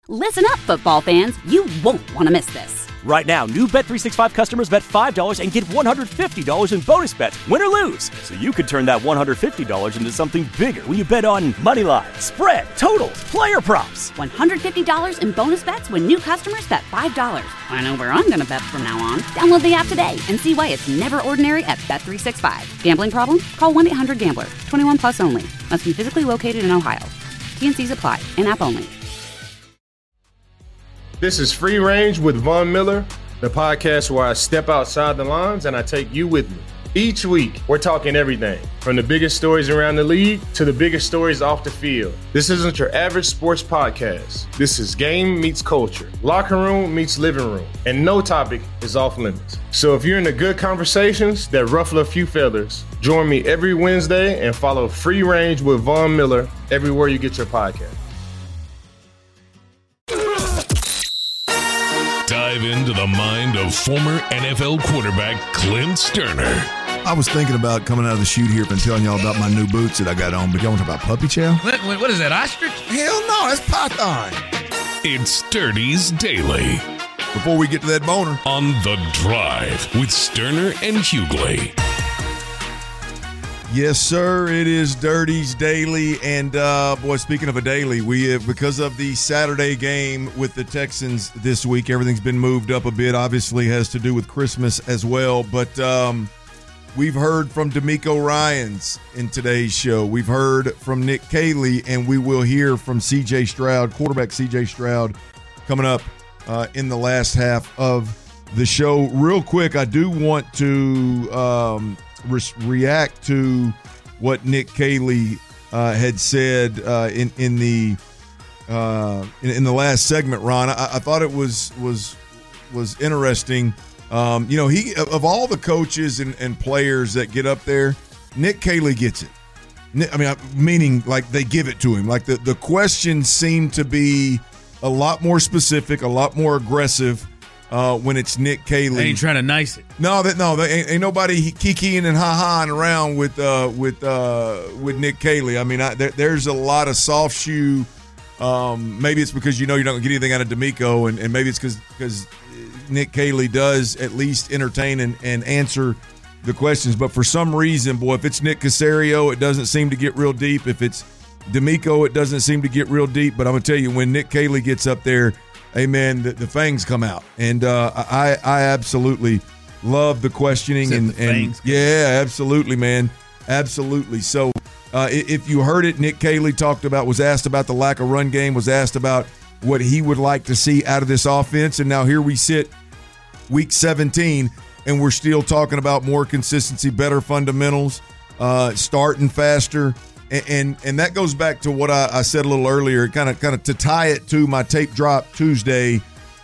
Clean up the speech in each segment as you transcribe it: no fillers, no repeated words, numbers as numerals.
Listen up, football fans. You won't want to miss this. Right now, new Bet365 customers bet $5 and get $150 in bonus bets, win or lose. So you could turn that $150 into something bigger when you bet on money line, spread, totals, player props. $150 in bonus bets when new customers bet $5. I know where I'm going to bet from now on. Download the app today and see why it's never ordinary at Bet365. Gambling problem? Call 1-800-GAMBLER. 21 plus only. Must be physically located in Ohio. T&Cs apply. In-app only. This is Free Range with Von Miller, the podcast where I step outside the lines and I take you with me. Each week, we're talking everything from the biggest stories around the league to the biggest stories off the field. This isn't your average sports podcast. This is game meets culture, locker room meets living room, and no topic is off limits. So if you're into good conversations that ruffle a few feathers, join me every Wednesday and follow Free Range with Von Miller everywhere you get your podcast. Dive into the mind of former NFL quarterback Clint Stoerner. I was thinking about coming out of the chute here and telling y'all about my new boots that I got on, but y'all want to talk about puppy chow? What is that, ostrich? Hell no, that's python. It's Sturdy's Daily. Before we get to that boner. On The Drive with Stoerner and Hughley. Yes, sir. It is Dirty's Daily. And, boy, speaking of a daily, we have, because of the Saturday game with the Texans this week, everything's been moved up a bit. Obviously has to do with Christmas as well. But we've heard from D'Amico Ryans in today's show. We've heard from Nick Caley, and we will hear from C.J. Stroud, quarterback C.J. Stroud, coming up in the last half of the show. Real quick, I do want to react to what Nick Caley had said in the last segment. Ron, I thought it was interesting. He of all the coaches and players that get up there, Nick Caley gets it. I mean, meaning like they give it to him. Like the questions seem to be a lot more specific, a lot more aggressive. When it's Nick Caley, They ain't trying to nice it. No, ain't nobody kikiing and ha-haing around with Nick Caley. I mean, there's a lot of soft shoe. Maybe it's because you're not going to get anything out of D'Amico, and maybe it's because Nick Caley does at least entertain and answer the questions. But for some reason, boy, if it's Nick Caserio, it doesn't seem to get real deep. If it's D'Amico, it doesn't seem to get real deep. But I'm going to tell you, when Nick Caley gets up there, hey, man, the fangs come out. And I absolutely love the questioning. And yeah, absolutely, man. Absolutely. So if you heard it, Nick Caley was asked about the lack of run game, was asked about what he would like to see out of this offense. And now here we sit, week 17, and we're still talking about more consistency, better fundamentals, starting faster. And that goes back to what I said a little earlier, kind of to tie it to my tape drop Tuesday.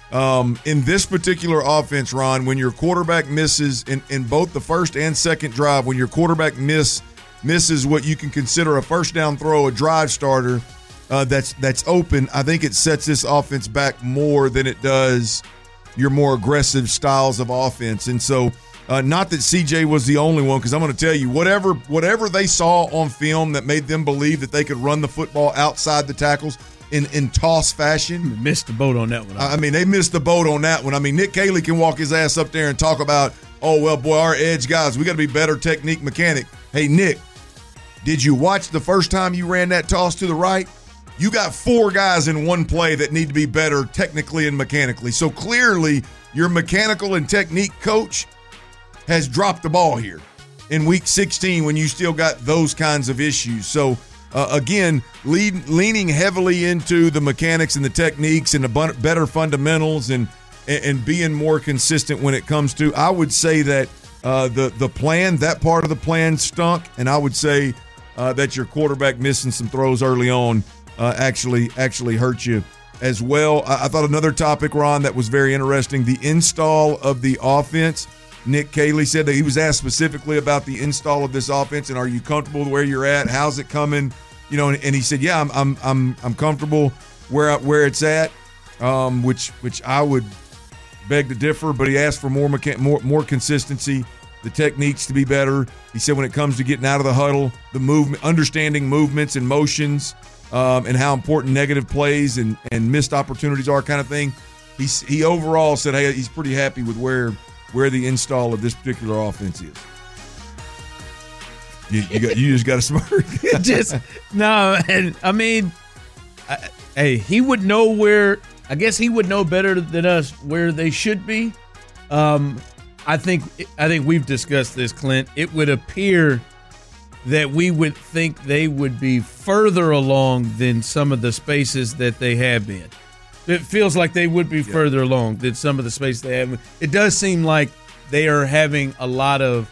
In this particular offense, Ron, when your quarterback misses in both the first and second drive, when your quarterback misses what you can consider a first down throw, a drive starter that's open, I think it sets this offense back more than it does your more aggressive styles of offense. And so not that CJ was the only one, because I'm going to tell you, whatever they saw on film that made them believe that they could run the football outside the tackles in toss fashion. They missed the boat on that one. I mean, they missed the boat on that one. I mean, Nick Caley can walk his ass up there and talk about, oh, well, boy, our edge guys, we got to be better technique mechanic. Hey, Nick, did you watch the first time you ran that toss to the right? You got 4 guys in one play that need to be better technically and mechanically. So clearly your mechanical and technique coach has dropped the ball here in week 16 when you still got those kinds of issues. So, again, leaning heavily into the mechanics and the techniques and the better fundamentals and being more consistent when it comes to, I would say that the plan, that part of the plan stunk, and I would say that your quarterback missing some throws early on actually hurt you as well. I thought another topic, Ron, that was very interesting, the install of the offense. Nick Caley said that he was asked specifically about the install of this offense, and are you comfortable where you're at? How's it coming? You know, and he said, yeah, I'm comfortable where it's at, which I would beg to differ. But he asked for more consistency, the techniques to be better. He said when it comes to getting out of the huddle, the movement, understanding movements and motions, and how important negative plays and missed opportunities are, kind of thing. He overall said, hey, he's pretty happy with where the install of this particular offense is. You just got to smirk. And I mean, hey, he would know where. I guess he would know better than us where they should be. I think we've discussed this, Clint. It would appear that we would think they would be further along than some of the spaces that they have been. It feels like they would be further along than some of the spaces they have. It does seem like they are having a lot of,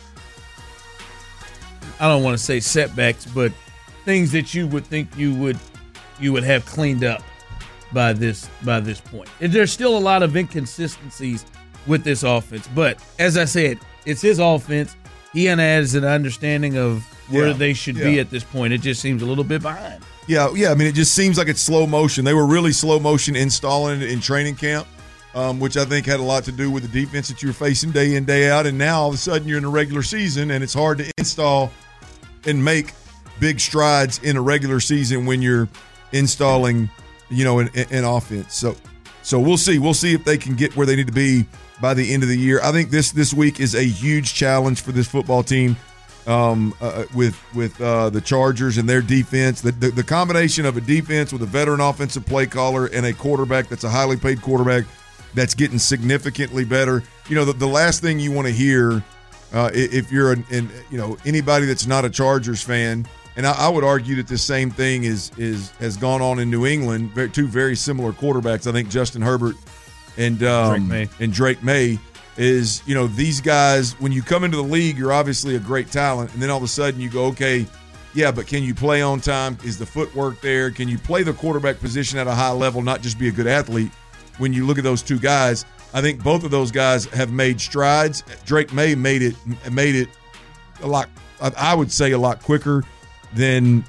I don't want to say setbacks, but things that you would think you would have cleaned up by this point. And there's still a lot of inconsistencies with this offense, but as I said, it's his offense. He has an understanding of where they should be at this point. It just seems a little bit behind. Yeah. I mean, it just seems like it's slow motion. They were really slow motion installing it in training camp, which I think had a lot to do with the defense that you were facing day in, day out. And now all of a sudden you're in a regular season, and it's hard to install and make big strides in a regular season when you're installing, an offense. So we'll see. We'll see if they can get where they need to be by the end of the year. I think this week is a huge challenge for this football team with the Chargers and their defense. The combination of a defense with a veteran offensive play caller and a quarterback that's a highly paid quarterback that's getting significantly better. The last thing you want to hear if you're anybody that's not a Chargers fan, and I would argue that this same thing has gone on in New England. Two very similar quarterbacks. I think Justin Herbert and Drake May is, these guys, when you come into the league, you're obviously a great talent, and then all of a sudden you go, okay, yeah, but can you play on time? Is the footwork there? Can you play the quarterback position at a high level, not just be a good athlete? When you look at those two guys, I think both of those guys have made strides. Drake May made it a lot, I would say, a lot quicker than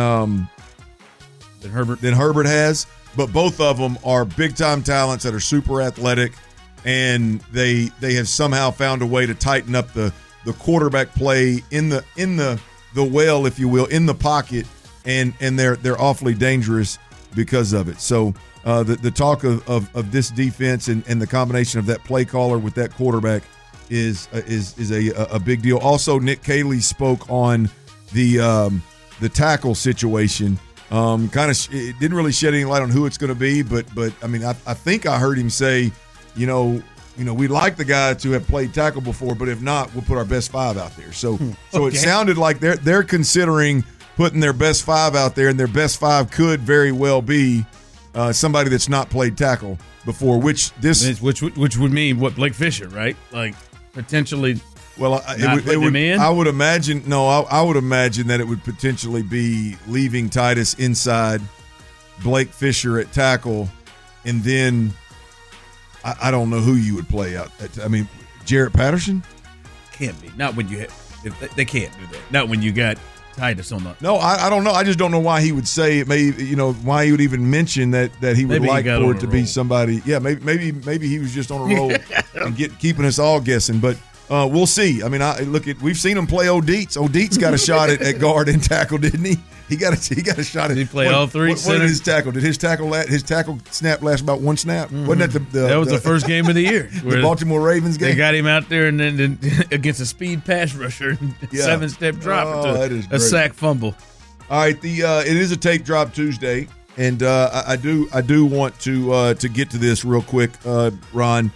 Herbert has. But both of them are big-time talents that are super athletic, and they have somehow found a way to tighten up the quarterback play in the well, if you will, in the pocket, and they're awfully dangerous because of it. So the talk of this defense and the combination of that play caller with that quarterback is a big deal. Also, Nick Caley spoke on the tackle situation. It didn't really shed any light on who it's going to be, but I mean, I think I heard him say, we'd like the guy to have played tackle before, but if not, we'll put our best five out there. So It sounded like they're considering putting their best five out there, and their best five could very well be somebody that's not played tackle before, which would mean what, Blake Fisher, right? Like potentially. Well, I would imagine that it would potentially be leaving Titus inside, Blake Fisher at tackle, and then I don't know who you would play out. I mean, Jarrett Patterson? Can't be. Not when they can't do that. Not when you got Titus on the. No, I don't know. I just don't know why he would say it. Maybe why he would even mention that he would like for it to be somebody. Yeah, maybe he was just on a roll and keeping us all guessing, but. We'll see. I mean, we've seen him play O'Deets. O'Deets got a shot at guard and tackle, didn't he? He got a shot at. Did he play all three? What did his tackle? Did his tackle snap last about one snap? Mm-hmm. Wasn't that that was the first game of the year? The Baltimore Ravens game. They got him out there and then against a speed pass rusher, 7-step drop into a sack fumble. All right, it is a tape drop Tuesday, and I do want to get to this real quick, Ron.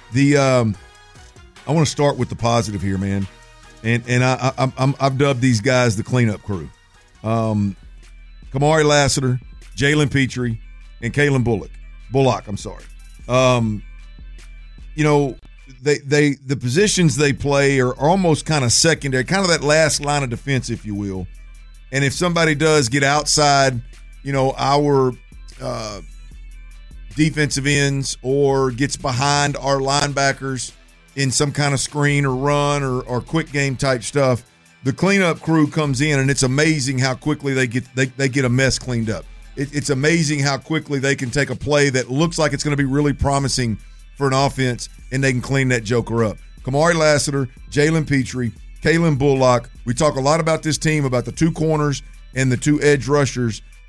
I want to start with the positive here, man, and I've dubbed these guys the cleanup crew. Kamari Lassiter, Jalen Petrie, and Kalen Bullock. I'm sorry. The positions they play are almost kind of secondary, kind of that last line of defense, if you will. And if somebody does get outside, our defensive ends or gets behind our linebackers in some kind of screen or run or quick game type stuff, the cleanup crew comes in, and it's amazing how quickly they get a mess cleaned up. It's amazing how quickly they can take a play that looks like it's going to be really promising for an offense, and they can clean that joker up. Kamari Lassiter, Jalen Petrie, Kalen Bullock. We talk a lot about this team, about the two corners and the two edge rushers,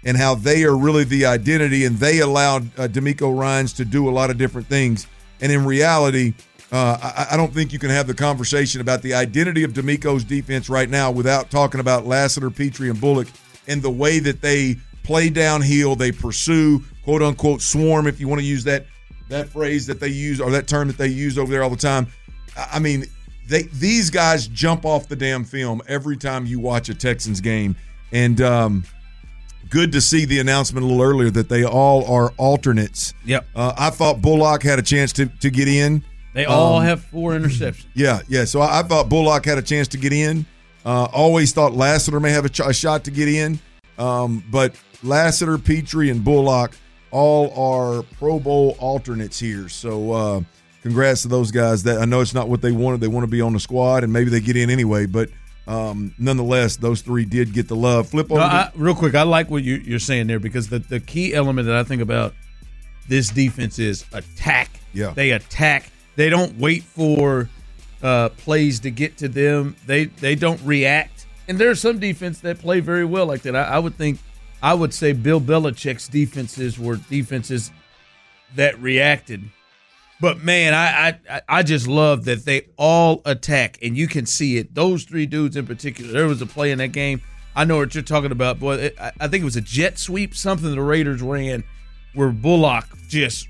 and how they are really the identity, and they allowed D'Amico Ryans to do a lot of different things. And in reality, I don't think you can have the conversation about the identity of D'Amico's defense right now without talking about Lassiter, Petrie, and Bullock and the way that they play downhill, they pursue, quote-unquote, swarm, if you want to use that phrase that they use, or that term that they use over there all the time. I mean, these guys jump off the damn film every time you watch a Texans game. And good to see the announcement a little earlier that they all are alternates. Yep. I thought Bullock had a chance to get in. They all have 4 interceptions. Yeah. So I thought Bullock had a chance to get in. Always thought Lassiter may have a shot to get in. But Lassiter, Petrie, and Bullock all are Pro Bowl alternates here. So congrats to those guys. That I know it's not what they wanted. They want to be on the squad, and maybe they get in anyway. But nonetheless, those 3 did get the love. Flip over. Real quick, I like what you're saying there, because the key element that I think about this defense is attack. Yeah. They attack. They don't wait for plays to get to them. They don't react. And there are some defense that play very well like that. I would say Bill Belichick's defenses were defenses that reacted. But, man, I just love that they all attack, and you can see it. Those 3 dudes in particular, there was a play in that game. I know what you're talking about, boy. I think it was a jet sweep, something the Raiders ran, where Bullock just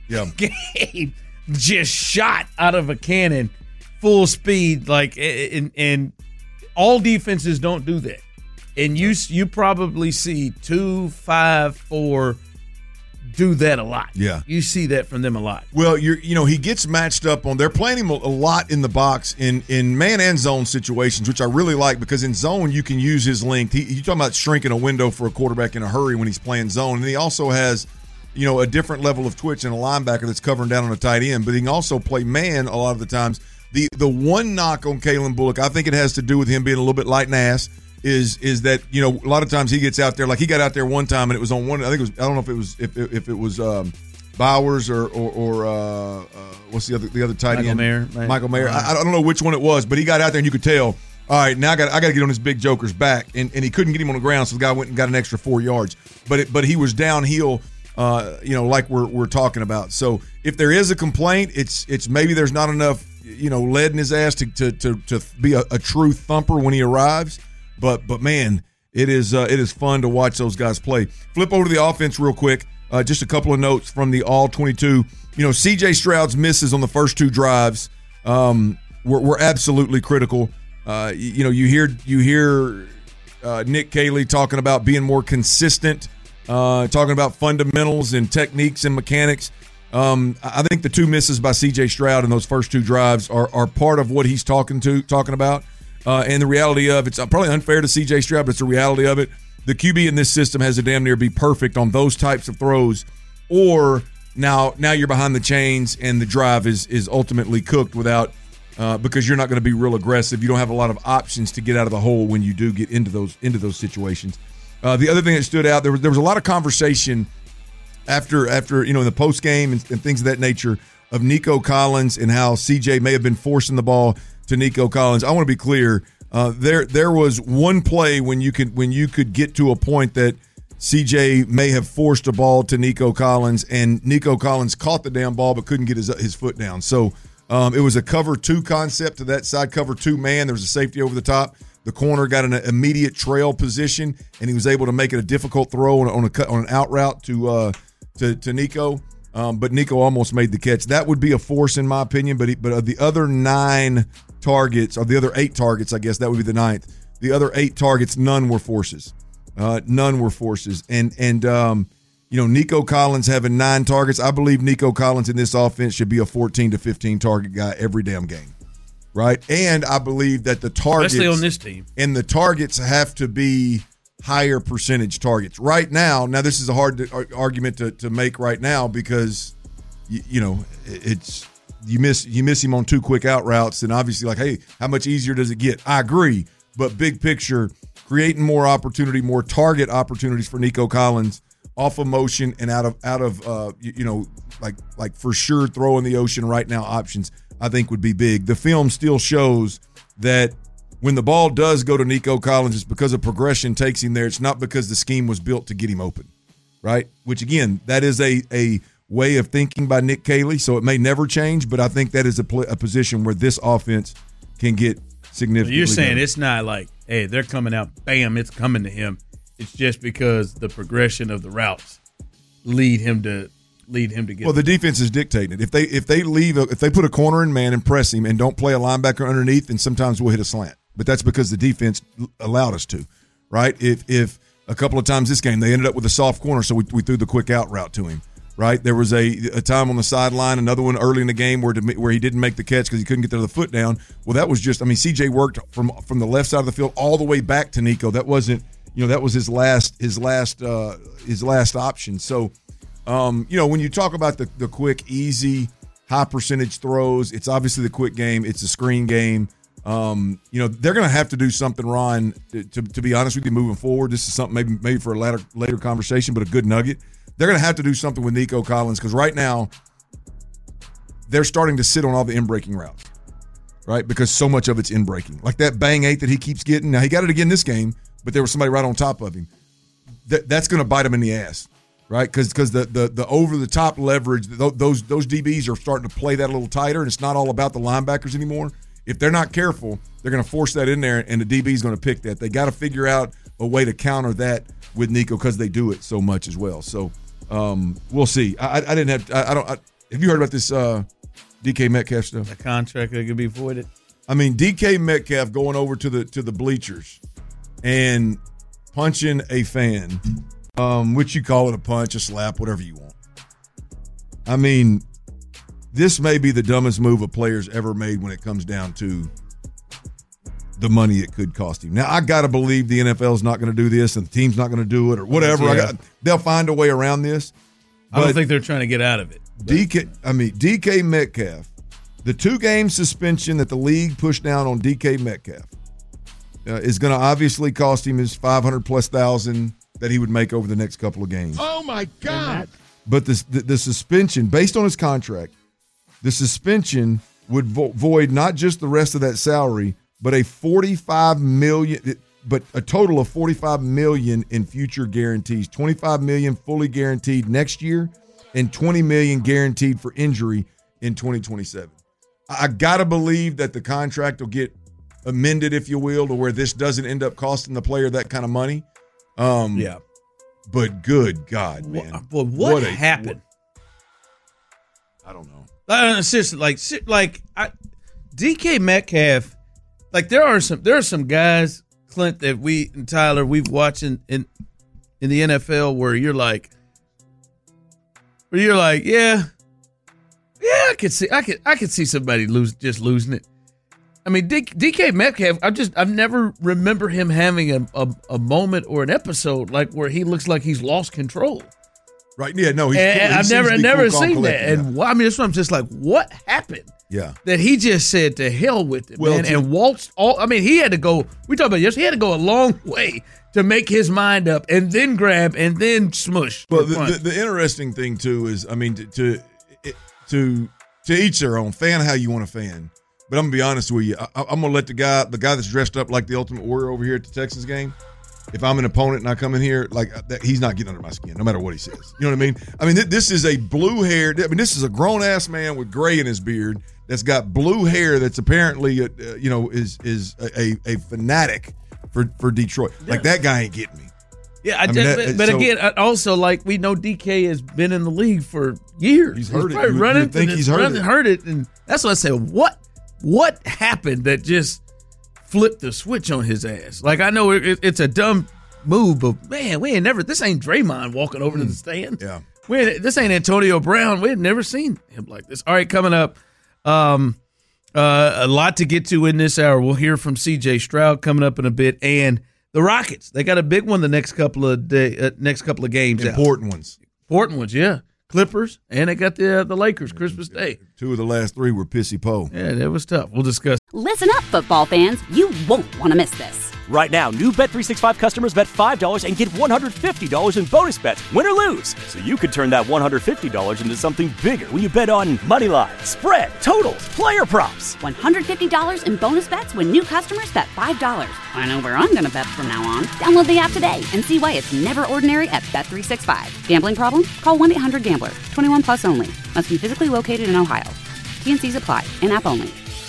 shot out of a cannon, full speed, and all defenses don't do that. And you probably see 2, 5, 4 do that a lot. Yeah. You see that from them a lot. Well, he gets matched up on. They're playing him a lot in the box in man and zone situations, which I really like, because in zone you can use his length. You're talking about shrinking a window for a quarterback in a hurry when he's playing zone, and he also has a different level of twitch and a linebacker that's covering down on a tight end. But he can also play man a lot of the times. The one knock on Kalen Bullock, I think it has to do with him being a little bit light and ass. Is that a lot of times he gets out there, like he got out there one time and it was on one. I think it was, I don't know if it was Bowers or what's the other tight end? Michael Mayer. I don't know which one it was, but he got out there and you could tell. All right, now I got to get on this big joker's back, and he couldn't get him on the ground, so the guy went and got an extra 4 yards. But he was downhill, like we're talking about. So if there is a complaint, it's maybe there's not enough lead in his ass to be a true thumper when he arrives. But man, it is fun to watch those guys play. Flip over to the offense real quick. Just a couple of notes from the All-22. C.J. Stroud's misses on the first 2 drives were absolutely critical. You hear Nick Caley talking about being more consistent, talking about fundamentals and techniques and mechanics. I think the 2 misses by C.J. Stroud in those first 2 drives are part of what he's talking about. And the reality of it's probably unfair to C.J. Stroud, but it's the reality of it. The QB in this system has to damn near be perfect on those types of throws, or now you're behind the chains and the drive is ultimately cooked without because you're not going to be real aggressive. You don't have a lot of options to get out of the hole when you do get into those situations. The other thing that stood out, there was a lot of conversation after in the post game and things of that nature of Nico Collins and how CJ may have been forcing the ball to Nico Collins. I want to be clear. There was one play when you could get to a point that CJ may have forced a ball to Nico Collins, and Nico Collins caught the damn ball but couldn't get his foot down. So it was a cover 2 concept to that side, cover 2 man. There was a safety over the top. The corner got an immediate trail position, and he was able to make it a difficult throw on an out route to Nico. But Nico almost made the catch. That would be a force in my opinion. But of the other 9 targets, or the other 8 targets, I guess that would be the 9th. The other 8 targets, none were forces. None were forces. And Nico Collins having 9 targets. I believe Nico Collins in this offense should be a 14 to 15 target guy every damn game. Right? And I believe that the targets, especially on this team, and the targets have to be higher percentage targets. Right now this is a hard argument to make right now because it's you miss him on 2 quick out routes, and obviously hey, how much easier does it get? I agree, but big picture, creating more opportunity, more target opportunities for Nico Collins off of motion and out of like for sure throw in the ocean right now options, I think would be big. The film still shows that when the ball does go to Nico Collins, it's because a progression takes him there. It's not because the scheme was built to get him open. right? Which, again, that is a way of thinking by Nick Caley, so it may never change, but I think that is a position where this offense can get significantly You're saying better. It's not like, hey, they're coming out, bam, it's coming to him. It's just because the progression of the routes lead him to get. Well, the defense is dictating it. If they put a corner in man and press him and don't play a linebacker underneath, then sometimes we'll hit a slant. But that's because the defense allowed us to, right? If a couple of times this game they ended up with a soft corner, so we threw the quick out route to him, right? There was a time on the sideline, another one early in the game where he didn't make the catch because he couldn't get the foot down. Well, that was just, CJ worked from the left side of the field all the way back to Nico. That wasn't, that was his last option. So, when you talk about the quick, easy, high percentage throws, it's obviously the quick game. It's a screen game. They're going to have to do something, Ron, to be honest with you, moving forward. This is something maybe for a later conversation, but a good nugget. They're going to have to do something with Nico Collins because right now they're starting to sit on all the in-breaking routes, right? Because so much of it's in-breaking. Like that bang 8 that he keeps getting. Now, he got it again this game, but there was somebody right on top of him. That's going to bite him in the ass, right? Because the over-the-top leverage, those DBs are starting to play that a little tighter, and it's not all about the linebackers anymore. If they're not careful, they're going to force that in there, and the DB is going to pick that. They got to figure out a way to counter that with Nico because they do it so much as well. So we'll see. Have you heard about this DK Metcalf stuff? A contract that could be voided. DK Metcalf going over to the bleachers and punching a fan, which you call it a punch, a slap, whatever you want. This may be the dumbest move a player's ever made when it comes down to the money it could cost him. Now, I got to believe the NFL is not going to do this and the team's not going to do it or whatever. Yeah. They'll find a way around this. I don't think they're trying to get out of it. DK Metcalf, the 2-game suspension that the league pushed down on DK Metcalf is going to obviously cost him his $500,000+ that he would make over the next couple of games. Oh, my God. But the suspension, based on his contract, the suspension would void not just the rest of that salary, but a total of $45 million in future guarantees. $25 million fully guaranteed next year, and $20 million guaranteed for injury in 2027. I gotta believe that the contract will get amended, if you will, to where this doesn't end up costing the player that kind of money. Yeah. But good God, man. Well, what happened? I don't know. Seriously, DK Metcalf, there are some guys, Clint, that we and Tyler we've watched in the NFL where you're like, yeah, I could see somebody losing it. DK Metcalf, I've never remember him having a moment or an episode where he looks like he's lost control. Right? Yeah, no, he's and cool. I've never seen that. Yeah. And that's what I'm just like, what happened? Yeah. That he just said to hell with it, man, and waltzed all. He had to go. We talked about yesterday. He had to go a long way to make his mind up, and then grab, and then smush. Well, the interesting thing too is, to each their own. Fan how you want to fan. But I'm gonna be honest with you. I'm gonna let the guy that's dressed up like the Ultimate Warrior over here at the Texans game. If I'm an opponent and I come in here he's not getting under my skin, no matter what he says. You know what I mean? This is a blue-haired. This is a grown-ass man with gray in his beard that's got blue hair. That's apparently, is a fanatic for Detroit. Yeah. That guy ain't getting me. Yeah, again, also we know DK has been in the league for years. He's heard it. Probably He's heard it, and that's what I said. What happened that just flipped the switch on his ass? I know it's a dumb move, but man, this ain't Draymond walking over to the stand. Yeah. This ain't Antonio Brown. We had never seen him like this. All right, coming up, a lot to get to in this hour. We'll hear from C.J. Stroud coming up in a bit, and the Rockets. They got a big one the next couple of games. Important ones, yeah. Clippers, and they got the Lakers Christmas Day. 2 of the last 3 were pissy po. Yeah, that was tough. We'll discuss. Listen up, football fans. You won't want to miss this. Right now, new Bet365 customers bet $5 and get $150 in bonus bets, win or lose. So you could turn that $150 into something bigger when you bet on money line, spread, totals, player props. $150 in bonus bets when new customers bet $5. I know where I'm going to bet from now on. Download the app today and see why it's never ordinary at Bet365. Gambling problem? Call 1-800-GAMBLER. 21 plus only. Must be physically located in Ohio. T&Cs apply. In-app only.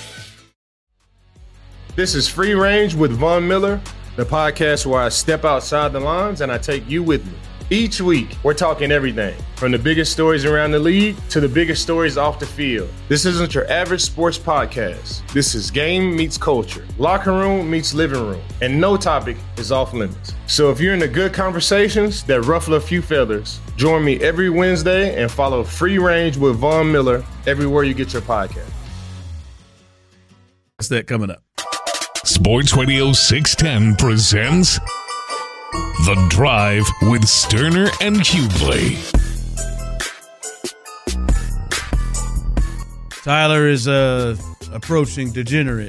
This is Free Range with Von Miller, the podcast where I step outside the lines and I take you with me. Each week, we're talking everything from the biggest stories around the league to the biggest stories off the field. This isn't your average sports podcast. This is game meets culture, locker room meets living room, and no topic is off limits. So if you're into good conversations that ruffle a few feathers, join me every Wednesday and follow Free Range with Von Miller everywhere you get your podcast. What's that coming up? Sports Radio 610 presents The Drive with Sterner and Hughley. Tyler is approaching degenerate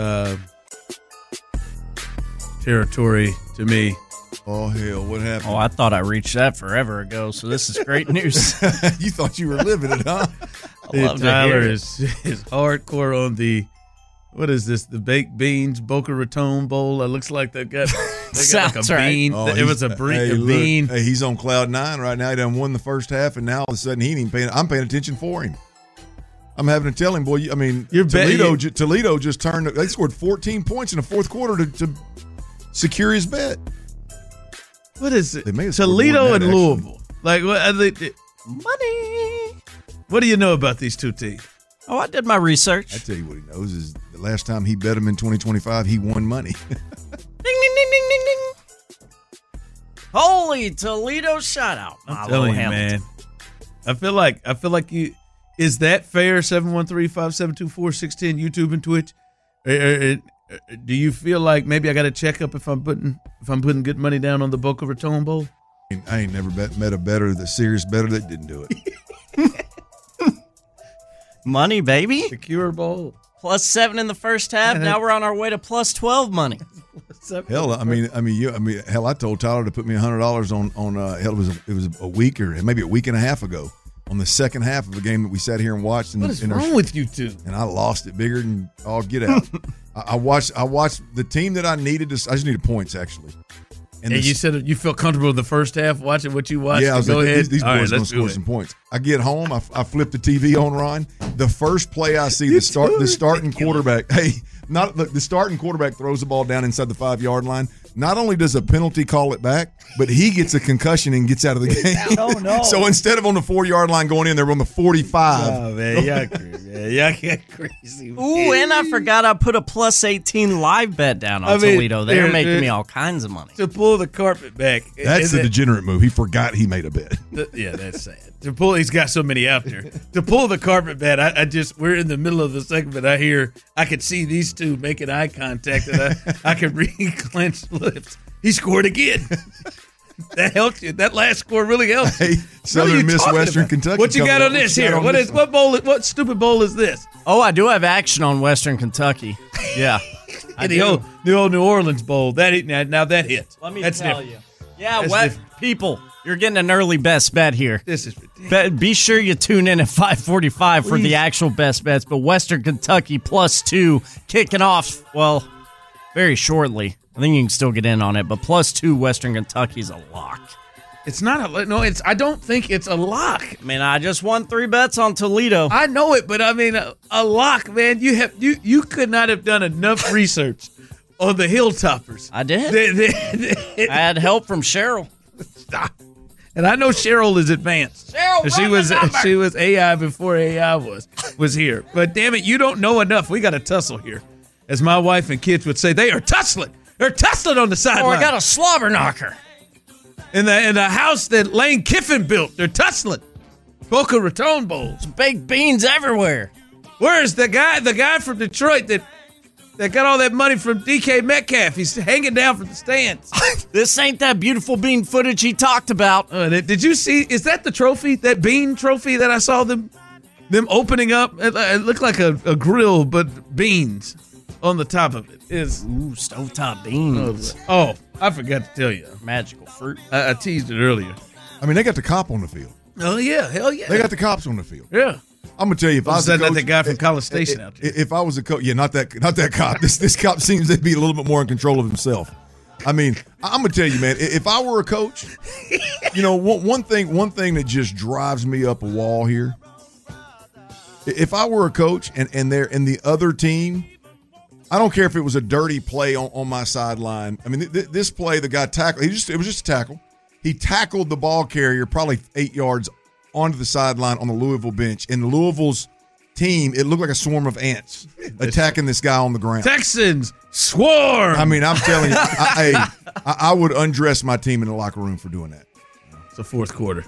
territory to me. Oh, hell, what happened? Oh, I thought I reached that forever ago, so this is great news. You thought you were living it, huh? Tyler is hardcore on the, what is this, the baked beans Boca Raton Bowl? It looks like they got like a bean. Oh, it was a bean. Hey, he's on cloud nine right now. He done won the first half, and now all of a sudden I'm paying attention for him. I'm having to tell him, boy, Toledo just turned, they scored 14 points in the fourth quarter to secure his bet. What is it? They may have Toledo and that, Louisville. Like, money. What do you know about these two teams? Oh, I did my research. I tell you what he knows is the last time he bet him in 2025, he won money. Ding, ding, ding, ding, ding, ding. Holy Toledo shutout. I'm telling you, man. I feel like you. Is that fair? 713-572-4610, YouTube and Twitch. Do you feel like maybe I got to check up if I'm putting good money down on the Boca Raton Bowl? I ain't never met a serious bettor that didn't do it. Money, baby. Secure bowl. +7 in the first half. Now we're on our way to +12 money. Hell, I told Tyler to put me $100 on hell, it was a week or maybe a week and a half ago on the second half of a game that we sat here and watched. What is wrong with you two? And I lost it bigger than all get out. I watched the team that I needed. I just needed points actually. And you said you felt comfortable in the first half watching what you watched. Yeah, I was go like, ahead. These boys are going to score some points. I get home, I flip the TV on, Ron. The first play I see, the starting quarterback. Hey, the starting quarterback throws the ball down inside the 5-yard line. Not only does a penalty call it back, but he gets a concussion and gets out of the game. Oh, no. So instead of on the 4-yard line going in, they're on the 45. Oh, man, y'all get crazy. Man. Ooh, and I forgot I put a +18 live bet down on Toledo. They're making me all kinds of money. To pull the carpet back. That's the degenerate move. He forgot he made a bet. Yeah, that's sad. He's got so many out there. To pull the carpet bet, we're in the middle of the segment. I could see these two making eye contact, and I could read clenched lips. He scored again. That helped you. That last score really helped. Hey, Southern Miss Western Kentucky. What you got on this here? What stupid bowl is this? Oh, I do have action on Western Kentucky. Yeah. The old New Orleans Bowl. That hit. Now that hit. Let me That's tell different. you. Yeah, people, you're getting an early best bet here. This is ridiculous. Be sure you tune in at 5:45 for the actual best bets. But Western Kentucky +2 kicking off, well, very shortly. I think you can still get in on it, but +2 Western Kentucky's a lock. It's not I don't think it's a lock. I mean, I just won 3 bets on Toledo. I know it, but I mean a lock, man. You could not have done enough research on the Hilltoppers. I did. I had help from Cheryl. Stop. And I know Cheryl is advanced. She was AI before AI was here. But damn it, you don't know enough. We got to tussle here. As my wife and kids would say, they are tussling. They're tussling on the sideline. I got a slobber knocker. In the house that Lane Kiffin built, they're tussling. Boca Raton Bowl. There's baked beans everywhere. Where's the guy from Detroit that got all that money from DK Metcalf? He's hanging down from the stands. This ain't that beautiful bean footage he talked about. Did you see? Is that the trophy? That bean trophy that I saw them opening up? It looked like a grill, but beans. on the top of it is stovetop beans. Oh, I forgot to tell you. Magical fruit. I teased it earlier. I mean, they got the cop on the field. Oh, yeah. Hell yeah. They got the cops on the field. Yeah. I'm gonna tell you, if I was a coach, that guy from College Station out there. If I was a coach, not that cop. This cop seems to be a little bit more in control of himself. I mean, I'm gonna tell you, man. If I were a coach, one thing that just drives me up a wall here. If I were a coach and the other team, I don't care if it was a dirty play on my sideline. I mean, this play, the guy tackled. It was just a tackle. He tackled the ball carrier probably 8 yards onto the sideline on the Louisville bench. And Louisville's team, it looked like a swarm of ants attacking this guy on the ground. Texans swarm. I mean, I'm telling you, I would undress my team in the locker room for doing that. It's the fourth quarter.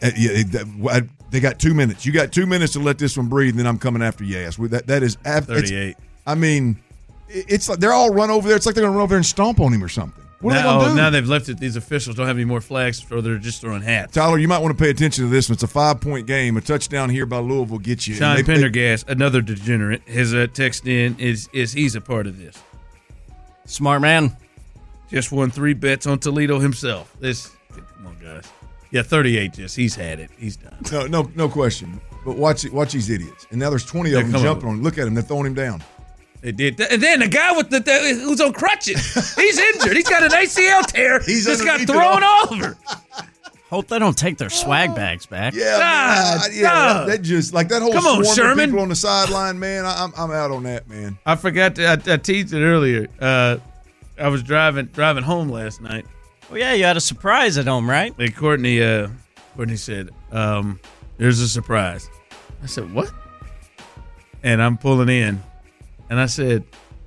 They got 2 minutes. You got 2 minutes to let this one breathe, and then I'm coming after your ass. That is 38. I mean, it's like they're all run over there. It's like they're going to run over there and stomp on him or something. What are they going to do? Now they've left it. These officials don't have any more flags, or they're just throwing hats. Tyler, you might want to pay attention to this one. It's a 5-point game. A touchdown here by Louisville gets you. Sean Pendergast, another degenerate, his text in is he's a part of this. Smart man. Just won 3 bets on Toledo himself. Come on, guys. Yeah, 38. He's had it. He's done. No question. But watch these idiots. And now there's 20 of them jumping on him. Look at him. They're throwing him down. They did. And then the guy with who's on crutches, he's injured. He's got an ACL tear. He's just got thrown over. Hope they don't take their swag bags back. Yeah, that just like that whole swarm of people on the sideline, man. I'm out on that, man. I forgot I teased it earlier. I was driving home last night. Well, yeah, you had a surprise at home, right? And Courtney said, "There's a surprise." I said, "What?" And I'm pulling in. And I said,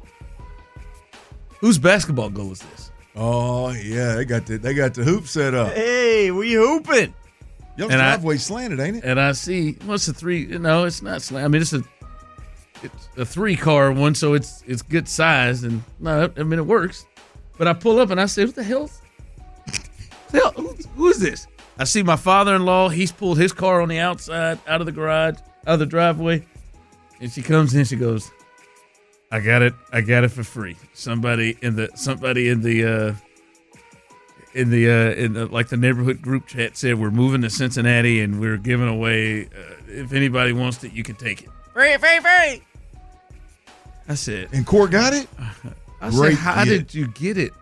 "Whose basketball goal is this?" Oh yeah, they got the hoop set up. Hey, we hooping. Your driveway slanted, ain't it? And I see, what's the 3? No, it's not slanted. I mean, it's a 3-car one, so it's good size, and no, I mean it works. But I pull up and I say, "What the hell? Who is this?" I see my father-in-law. He's pulled his car on the outside, out of the garage, out of the driveway, and she comes in. She goes, I got it for free. Somebody in the like the neighborhood group chat said we're moving to Cincinnati and we're giving away. If anybody wants it, you can take it. Free. I said. And Court got it. I said, how did you get it?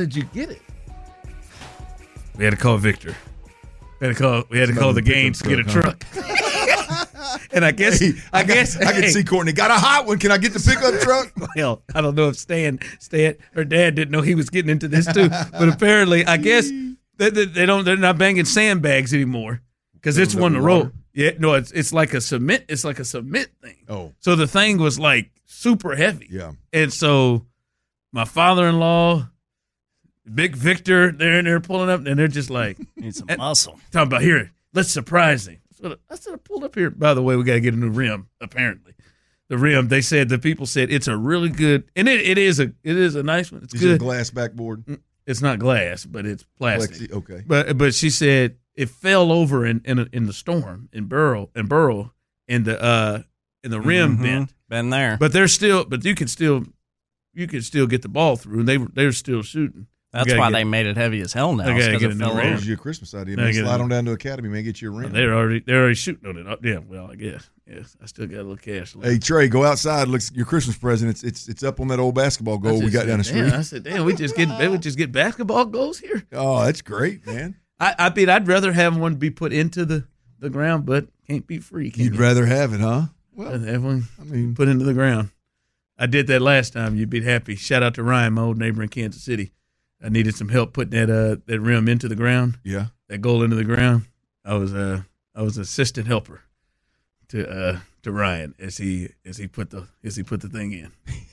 We had to call Victor. We had to call the Gaines to get a truck. And I guess I can see Courtney got a hot one. Can I get the pickup truck? Well, I don't know if Stan, her dad didn't know he was getting into this too, but apparently, I guess they're not banging sandbags anymore because it's one to roll. Yeah, no, it's like a cement. It's like a cement thing. Oh, so the thing was like super heavy. Yeah, and so my father-in-law, Big Victor, they're in there pulling up, and they're just like, need some muscle. Talking about here, let's surprise him. So I said, I pulled up here. By the way, we got to get a new rim, apparently. The rim, the people said it's a really good, and it is a nice one. It's Is good. it a glass backboard? It's not glass, but it's plastic. Okay. But she said it fell over in the storm in Burrow in the rim bent. Been there. But you could still get the ball through, and they're still shooting. That's why they made it heavy as hell now. Get a new rim. Gives you a Christmas idea. Man, slide on down to Academy, man. Get you a rim. They're already shooting on it. Yeah, well, I guess. Yes, I still got a little cash left. Hey Trey, go outside. Look, your Christmas present. It's up on that old basketball goal we got down the street. I said, damn, we just get basketball goals here. Oh, that's great, man. I mean, I'd rather have one be put into the ground, but can't be free. You'd rather have it, huh? Well, have one put into the ground. I did that last time. You'd be happy. Shout out to Ryan, my old neighbor in Kansas City. I needed some help putting that rim into the ground. Yeah, that goal into the ground. I was assistant helper to Ryan as he put the thing in.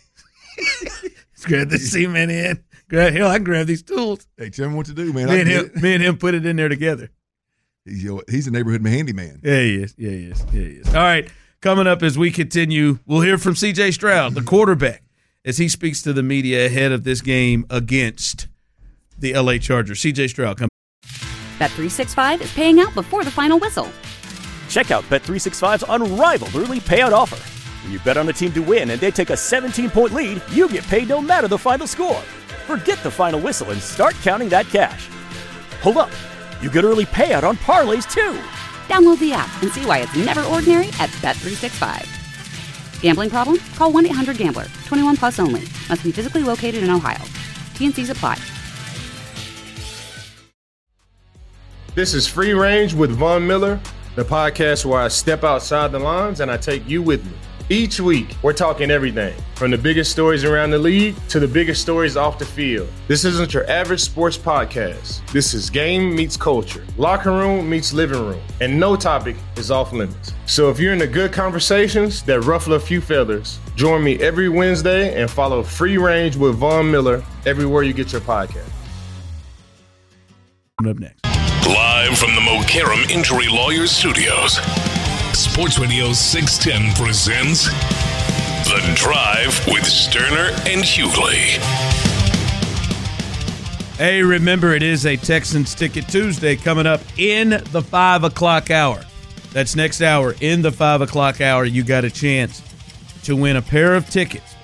Let's grab the cement in. I can grab these tools. Hey, tell me what to do, man. Me and him put it in there together. He's a neighborhood handyman. Yeah, he is. All right, coming up as we continue, we'll hear from C.J. Stroud, the quarterback, as he speaks to the media ahead of this game against the L.A. Chargers. C.J. Stroud, come. Bet365 is paying out before the final whistle. Check out Bet365's unrivaled early payout offer. When you bet on a team to win and they take a 17-point lead, you get paid no matter the final score. Forget the final whistle and start counting that cash. Hold up. You get early payout on parlays, too. Download the app and see why it's never ordinary at Bet365. Gambling problem? Call 1-800-GAMBLER. 21 plus only. Must be physically located in Ohio. T&Cs apply. This is Free Range with Von Miller, the podcast where I step outside the lines and I take you with me. Each week, we're talking everything from the biggest stories around the league to the biggest stories off the field. This isn't your average sports podcast. This is game meets culture, locker room meets living room, and no topic is off limits. So if you're into good conversations that ruffle a few feathers, join me every Wednesday and follow Free Range with Von Miller everywhere you get your podcast. Coming up next. Live from the Mokaram Injury Lawyers Studios, Sports Radio 610 presents The Drive with Sterner and Hughley. Hey, remember, it is a Texans Ticket Tuesday coming up in the 5 o'clock hour. That's next hour. In the 5 o'clock hour, you got a chance to win a pair of tickets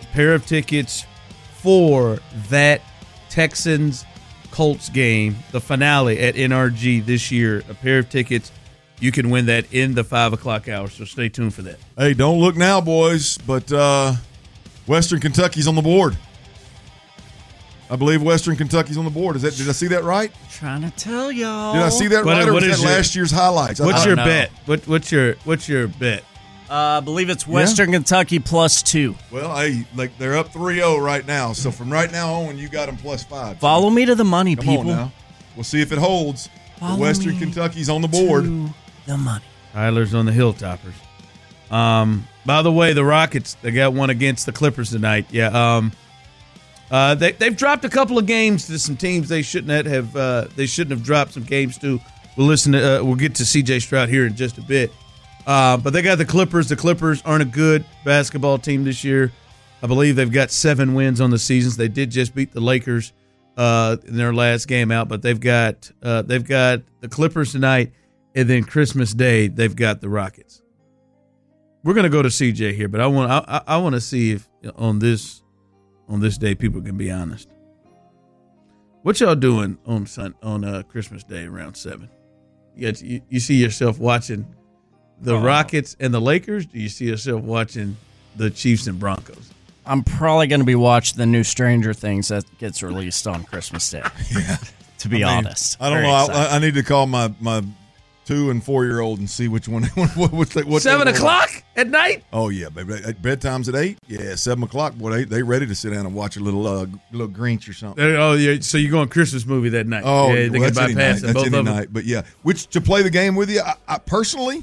for that Texans-Colts game, the finale at NRG this year. A pair of tickets. You can win that in the 5 o'clock hour, so stay tuned for that. Hey, don't look now, boys, but Western Kentucky's on the board. I believe Western Kentucky's on the board. Did I see that right? Trying to tell y'all. Did I see that right, or was that last year's highlights? What's your bet? What's your bet? I believe it's Western Kentucky +2. Well, hey, they're up 3-0 right now, so from right now on, you got them +5. Follow me to the money, Come people. on now. We'll see if it holds. Follow Western me Kentucky's on the board. to the money. Tyler's on the Hilltoppers. By the way, the Rockets, they got one against the Clippers tonight. Yeah. They've dropped a couple of games to some teams they shouldn't have. They shouldn't have dropped some games to. We'll get to C.J. Stroud here in just a bit. But they got the Clippers. The Clippers aren't a good basketball team this year. I believe they've got 7 wins on the season. They did just beat the Lakers in their last game out, but they've got the Clippers tonight, and then Christmas Day they've got the Rockets. We're gonna go to CJ here, but I want to see if on this day people can be honest. What y'all doing on Christmas Day around 7? You see yourself watching the Rockets and the Lakers? Do you see yourself watching the Chiefs and Broncos? I'm probably going to be watching the new Stranger Things that gets released on Christmas Day. Yeah. To be honest. I don't know. I need to call my 2- and 4-year-old and see which one. what 7 o'clock at night? Oh, yeah, baby. Bedtime's at 8. Yeah, 7 o'clock. Boy, they ready to sit down and watch a little Grinch or something. Oh, yeah. So you're going Christmas movie that night? Oh, yeah, they well, can bypass that's both any of them. night. But, yeah, to play the game with you, I personally,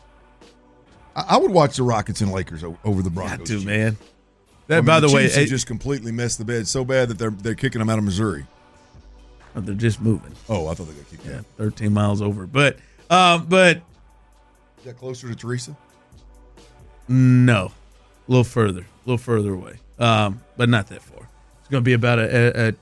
I would watch the Rockets and Lakers over the Broncos. Got to, man. By the way, Chiefs just completely messed the bed so bad that they're kicking them out of Missouri. Oh, they're just moving. Oh, I thought they got kicked out. 13 miles over. But is that closer to Teresa? No, a little further away. But not that far. It's going to be about a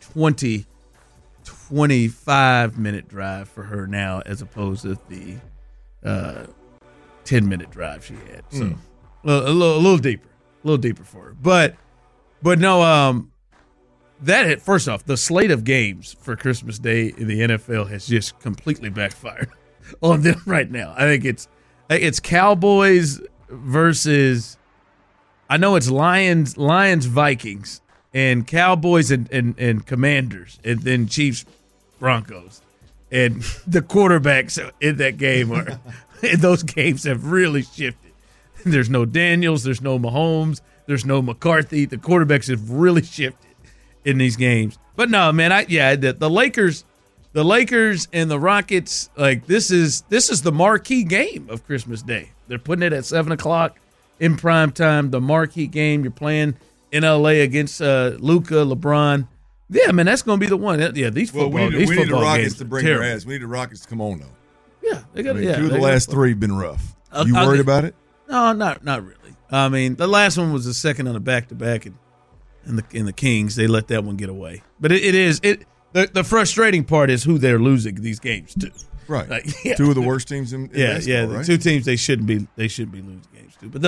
25-minute drive for her now, as opposed to the 10-minute drive she had. So a little deeper for her. But no, first off, the slate of games for Christmas Day in the NFL has just completely backfired on them right now. I think it's Cowboys versus, I know it's Lions, Vikings, and Cowboys and Commanders, and then Chiefs, Broncos. And the quarterbacks in that game in those games have really shifted. There's no Daniels, there's no Mahomes, there's no McCarthy. The quarterbacks have really shifted in these games. But no, man, the Lakers and the Rockets, like this is the marquee game of Christmas Day. They're putting it at 7 o'clock in prime time. The marquee game. You're playing in LA against Luka, LeBron. Yeah, man, that's going to be the one. Yeah, these football games. We need the Rockets to bring their ass. We need the Rockets to come on though. Yeah, they got. 2 of the last 3 have been rough. You worried about it? No, not really. I mean, the last one was the second on a back-to-back, and the Kings, they let that one get away. But the frustrating part is who they're losing these games to. Right. 2 of the worst teams in basketball, the right? 2 teams they shouldn't be losing games to. But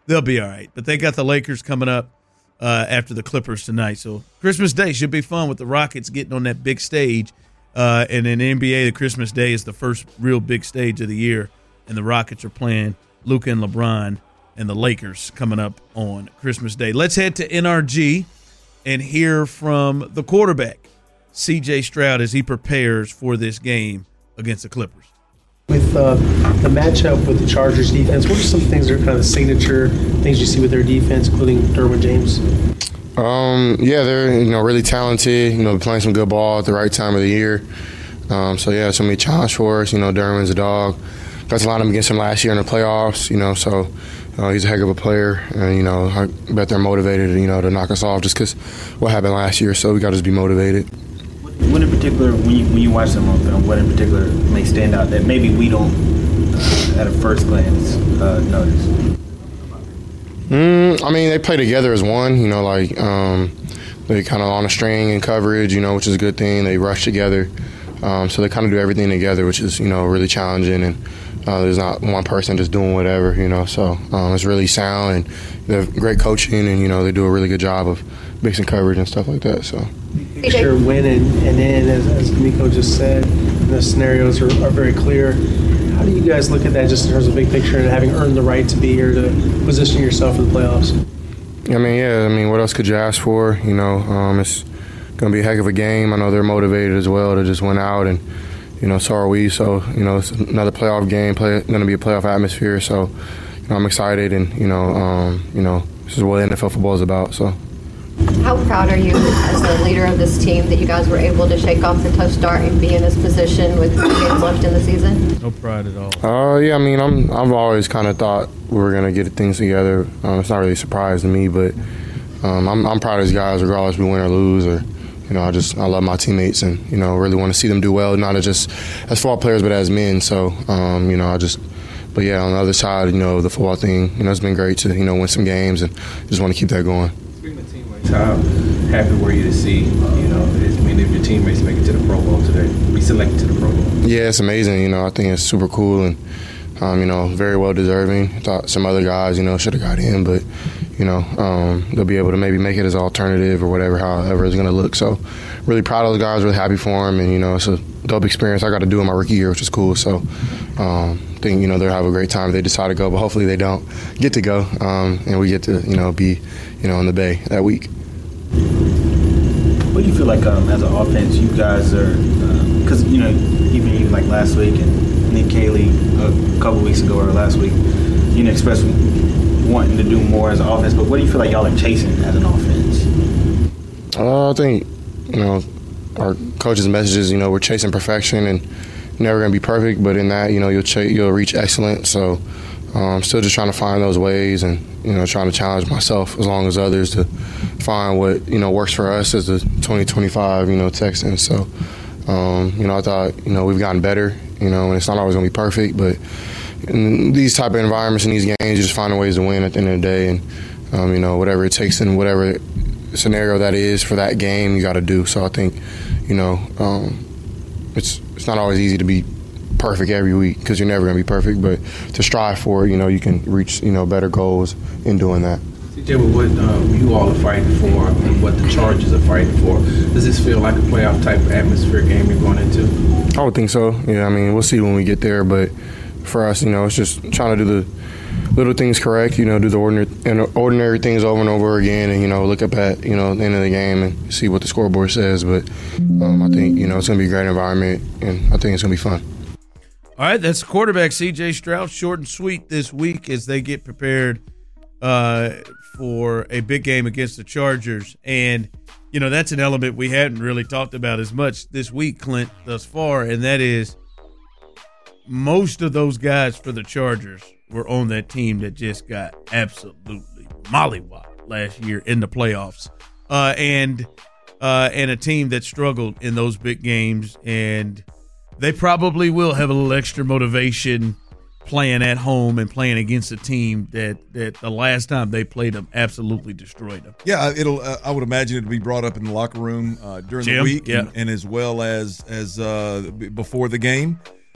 they'll be all right. But they got the Lakers coming up after the Clippers tonight. So Christmas Day should be fun with the Rockets getting on that big stage. And in the NBA, the Christmas Day is the first real big stage of the year, and the Rockets are playing Luka and LeBron and the Lakers coming up on Christmas Day. Let's head to NRG and hear from the quarterback, C.J. Stroud, as he prepares for this game against the Clippers. With the matchup with the Chargers defense, what are some things that are kind of signature things you see with their defense, including Derwin James? Yeah, they're really talented. Playing some good ball at the right time of the year. So yeah, it's gonna be a challenge for us. Derwin's a dog. Got to line him against him last year in the playoffs. So he's a heck of a player, and I bet they're motivated. To knock us off just because what happened last year. So we got to just be motivated. What in particular, when you watch them on film, what in particular may stand out that maybe we don't, at a first glance, notice? They play together as one. They kind of on a string in coverage, which is a good thing. They rush together, so they kind of do everything together, which is really challenging. And there's not one person just doing whatever, So it's really sound, and they have great coaching, and they do a really good job of mixing coverage and stuff like that. So. Sure, win and in, as D'Amico just said, the scenarios are very clear. How do you guys look at that just in terms of big picture and having earned the right to be here to position yourself for the playoffs? What else could you ask for? It's going to be a heck of a game. I know they're motivated as well to just win out, and, so are we. So, it's another playoff game, going to be a playoff atmosphere. So, I'm excited, and, this is what NFL football is about, so. How proud are you as the leader of this team that you guys were able to shake off the tough start and be in this position with 2 games left in the season? No pride at all. I've always kind of thought we were going to get things together. It's not really a surprise to me, but I'm proud of these guys regardless if we win or lose. Or I love my teammates and really want to see them do well, not just as football players but as men. So But yeah, on the other side, the football thing, it's been great to win some games and just want to keep that going. How happy were you to see, if your teammates make it to the Pro Bowl today, be selected to the Pro Bowl? Yeah, it's amazing. I think it's super cool and, very well deserving. I thought some other guys, should have got in, but, they'll be able to maybe make it as an alternative or whatever, however it's going to look. So really proud of those guys, really happy for them. And, it's a dope experience I got to do in my rookie year, which is cool. So I think, they'll have a great time if they decide to go, but hopefully they don't get to go and we get to, be, in the Bay that week. What do you feel like as an offense you guys are, because, even like last week and Nick Caley a couple weeks ago or last week, expressed wanting to do more as an offense, but what do you feel like y'all are chasing as an offense? I think, our coach's messages, we're chasing perfection and never going to be perfect, but in that, you'll reach excellence. So still just trying to find those ways and, trying to challenge myself as long as others to find what, works for us as the 2025, Texans. So, I thought, we've gotten better, and it's not always going to be perfect, but in these type of environments, in these games, you just find ways to win at the end of the day. And, whatever it takes and whatever scenario that is for that game, you got to do. So I think, it's not always easy to be perfect every week because you're never going to be perfect, but to strive for it, you can reach, better goals in doing that. CJ, with what you all are fighting for and what the Chargers are fighting for, does this feel like a playoff type of atmosphere game you're going into? I would think so. Yeah, we'll see when we get there, but for us, it's just trying to do the little things correct, do the ordinary things over and over again and, look up at, the end of the game and see what the scoreboard says. But I think, it's going to be a great environment, and I think it's going to be fun. All right, that's quarterback C.J. Stroud, short and sweet this week as they get prepared for a big game against the Chargers. And, that's an element we hadn't really talked about as much this week, Clint, thus far, and that is most of those guys for the Chargers were on that team that just got absolutely mollywopped last year in the playoffs. And a team that struggled in those big games, and they probably will have a little extra motivation playing at home and playing against a team that the last time they played them absolutely destroyed them. Yeah, I would imagine it'll be brought up in the locker room during the week, yeah. and as well as before the game.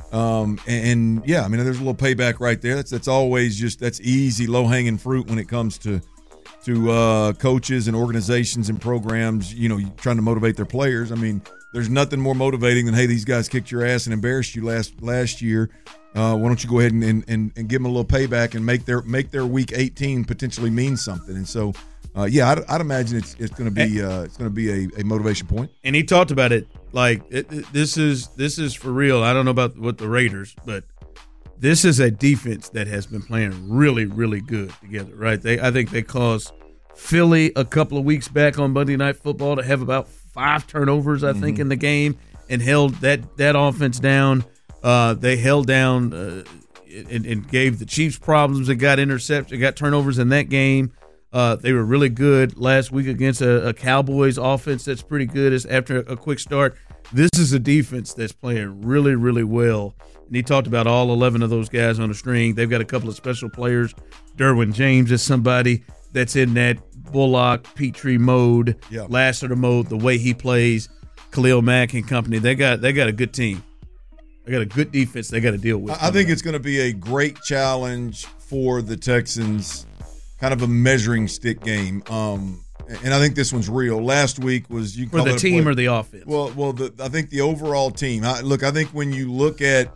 And yeah, I mean, there's a little payback right there. That's always that's easy, low hanging fruit when it comes to coaches and organizations and programs, trying to motivate their players. I mean, there's nothing more motivating than, hey, these guys kicked your ass and embarrassed you last year. Why don't you go ahead and give them a little payback and make their week 18 potentially mean something? And so, I'd imagine it's going to be a motivation point. And he talked about it like this is for real. I don't know about what the Raiders, but this is a defense that has been playing really, really good together, right? I think they caused Philly a couple of weeks back on Monday Night Football to have about 5 turnovers, I think, in the game, and held that offense down. They held down and gave the Chiefs problems. They got interceptions, got turnovers in that game. They were really good last week against a Cowboys offense that's pretty good after a quick start. This is a defense that's playing really, really well. And he talked about all 11 of those guys on a string. They've got a couple of special players. Derwin James is somebody that's in that Bullock, Petrie mode, Lassiter mode, the way he plays, Khalil Mack and company. They got a good team. They got a good defense they got to deal with. I think it's going to be a great challenge for the Texans, kind of a measuring stick game. And I think this one's real. Last week was for the team or the offense. Well, I think the overall team. I think when you look at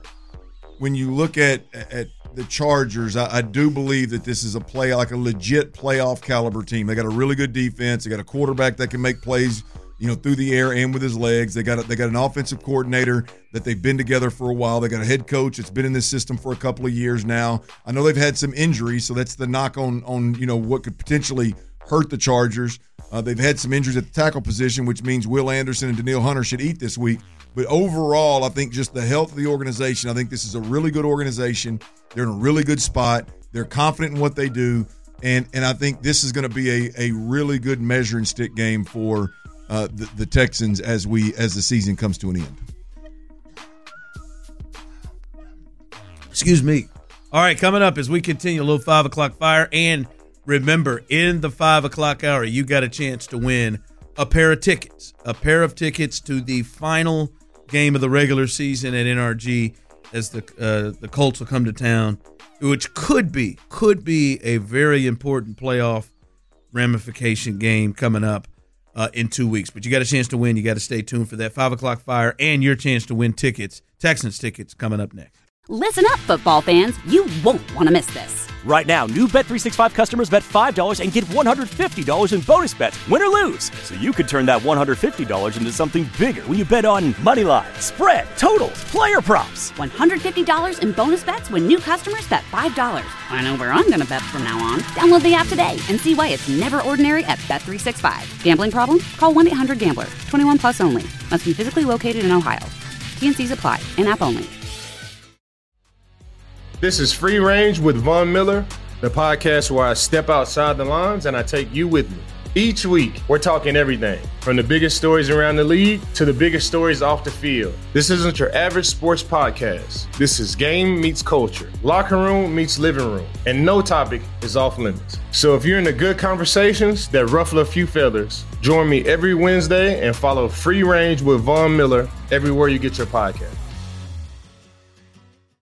the Chargers, I do believe that this is a legit playoff caliber team. They got a really good defense. They got a quarterback that can make plays, through the air and with his legs. They got an offensive coordinator that they've been together for a while. They got a head coach that's been in this system for a couple of years now. I know they've had some injuries, so that's the knock on what could potentially hurt the Chargers. They've had some injuries at the tackle position, which means Will Anderson and Danielle Hunter should eat this week. But overall, I think just the health of the organization, I think this is a really good organization. They're in a really good spot. They're confident in what they do. And I think this is going to be a really good measuring stick game for the Texans as the season comes to an end. Excuse me. All right, coming up as we continue a little 5 o'clock fire. And remember, in the 5 o'clock hour, you got a chance to win a pair of tickets to the final game of the regular season at NRG as the Colts will come to town, which could be a very important playoff ramification game coming up in 2 weeks. But you got a chance to win. You got to stay tuned for that 5 o'clock fire and your chance to win tickets, Texans tickets, coming up next. Listen up, football fans. You won't want to miss this. Right now, new Bet365 customers bet $5 and get $150 in bonus bets, win or lose. So you could turn that $150 into something bigger when you bet on moneyline, spread, totals, player props. $150 in bonus bets when new customers bet $5. I know where I'm going to bet from now on. Download the app today and see why it's never ordinary at Bet365. Gambling problem? Call 1-800-GAMBLER. 21 plus only. Must be physically located in Ohio. T&Cs apply. In-app only. This is Free Range with Von Miller, the podcast where I step outside the lines and I take you with me. Each week, we're talking everything from the biggest stories around the league to the biggest stories off the field. This isn't your average sports podcast. This is game meets culture, locker room meets living room, and no topic is off limits. So if you're into good conversations that ruffle a few feathers, join me every Wednesday and follow Free Range with Von Miller everywhere you get your podcast.